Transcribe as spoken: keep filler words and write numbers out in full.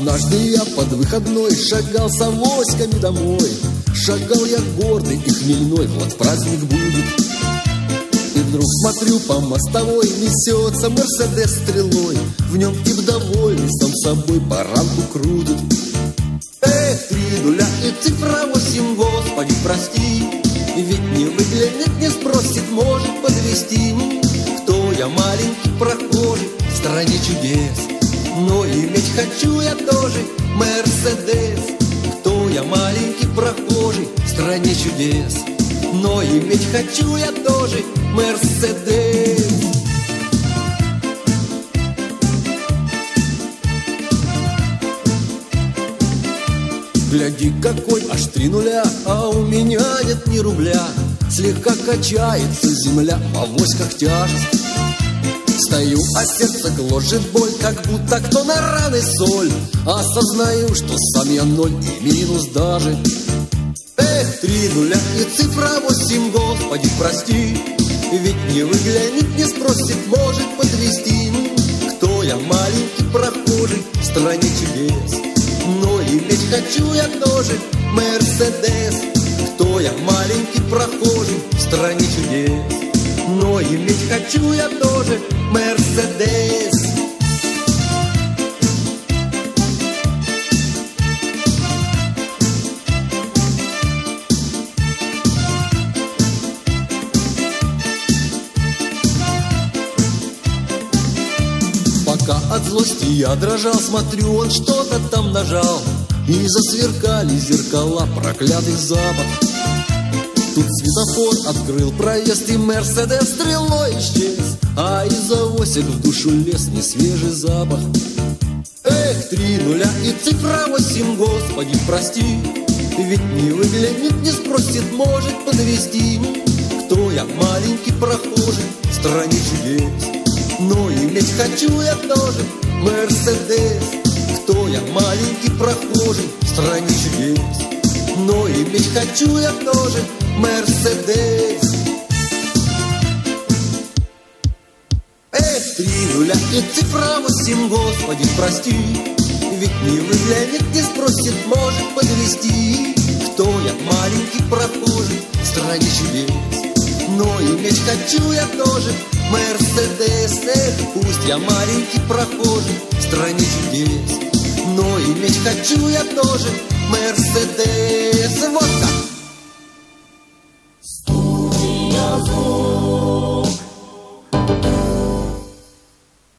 Однажды я под выходной шагал с авоськами домой. Шагал я гордый и хмельной, вот праздник будет. И вдруг смотрю, по мостовой несется Мерседес стрелой. В нем тип довольный, сам собой баранку крутит. Эх, три нуля и цифра восемь, Господи, прости. Ведь не выглянет, не спросит, может подвести. Кто я, маленький прохожий в стране чудес, но иметь хочу я тоже Мерседес. Кто я, маленький прохожий в стране чудес, но иметь хочу я тоже Мерседес. Гляди, какой аж три нуля, а у меня нет ни рубля. Слегка качается земля, в авоськах тяжесть. Стою, а сердце гложет боль, как будто кто на раны соль. Осознаю, что сам я ноль и минус даже. Эх, три нуля и цифра восемь, Господи, прости. Ведь не выглянет, не спросит, может подвести. Кто я, маленький прохожий в стране чудес, но иметь хочу я тоже Мерседес. Кто я, маленький прохожий в стране чудес, но иметь хочу я тоже Мерседес. Пока от злости я дрожал, смотрю, он что-то там нажал, и засверкали зеркала, проклятый запад. Тут светофор открыл проезд, и Мерседес стрелой исчез, а из авосек в душу лез несвежий запах. Эх, три нуля и цифра восемь, Господи, прости. Ведь не выглянет, не спросит, может подвести. Кто я, маленький прохожий в стране чудес, но иметь хочу я тоже Мерседес. Кто я, маленький прохожий в стране чудес, но иметь хочу я тоже Мерседес. Эх, три нуля и цифра восемь, Господи, прости. Ведь не выглянет, не спросит, может подвести. Кто я, маленький прохожий в стране чудес, но иметь хочу я тоже Мерседес. Эх, пусть я маленький прохожий в стране чудес, но иметь хочу я тоже Мерседес. Вот так.